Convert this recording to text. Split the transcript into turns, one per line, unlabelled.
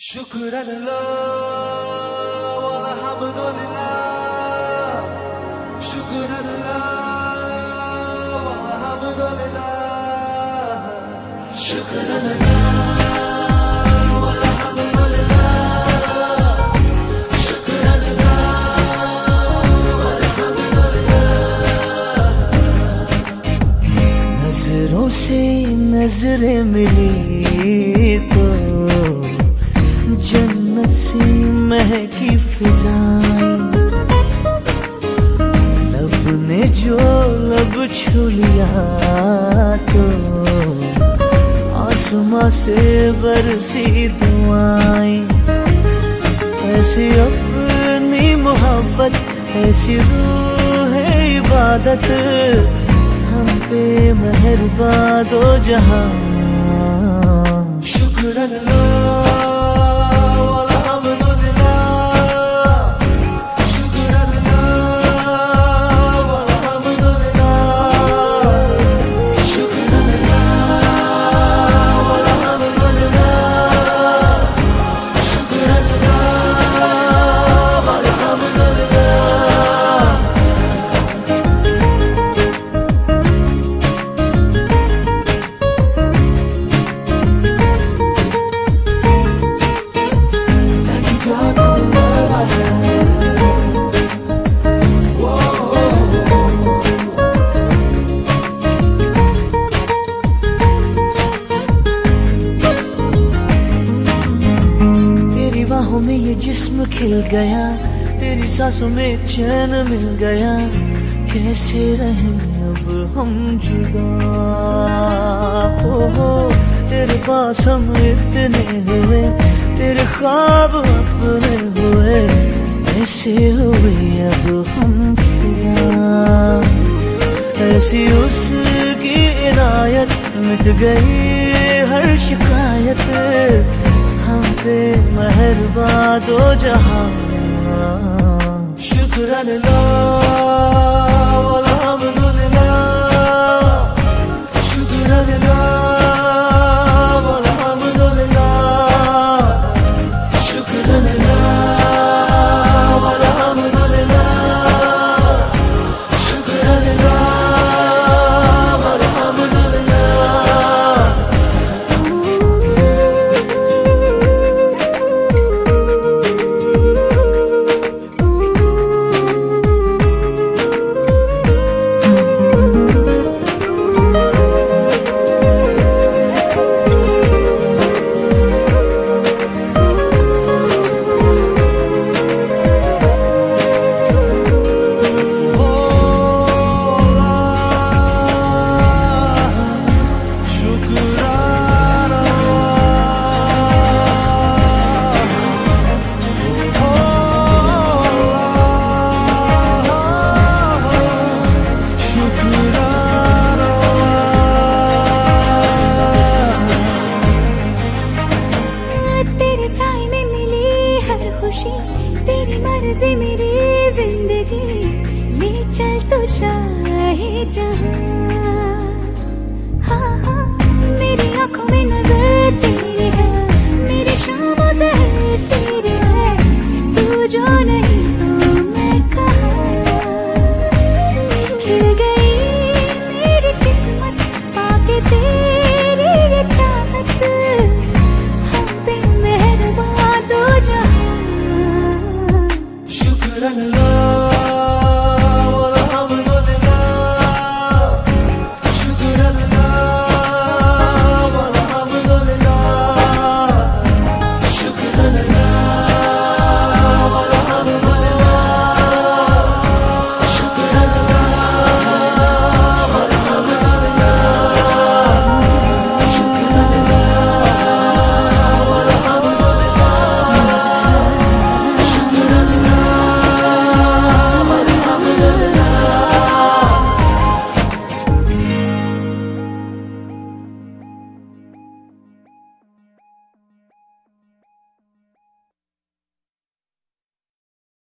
शुक्रल्लाह वल्हम्दुलिल्लाह, शुक्रल्लाह वल्हम्दुलिल्लाह, शुक्रल्लाह वल्हम्दुलिल्लाह, शुक्रल्लाह वल्हम्दुलिल्लाह। नजरों से नजरें मिली तो जन्नत सी महकी फिजाएं, लब ने जो लब छू लिया तो आसमां से बरसी दुआएं। ऐसी अपनी मोहब्बत, ऐसी रूह इबादत, हम पे मेहरबान दो जहां। शुक्रल्लाह में ये जिस्म खिल गया, तेरी सांसों में चैन मिल गया। कैसे रहेंगे अब हम जुदा, हो तेरे पास हम इतने हुए, तेरे ख्वाब अपने हुए। ऐसे हुए अब हम फिदा, ऐसी उसकी इनायत, मिट गई हर शिकायत। हम पे मेहरबान दो जहां। शुक्रल्लाह वल्हम्दुलिल्लाह,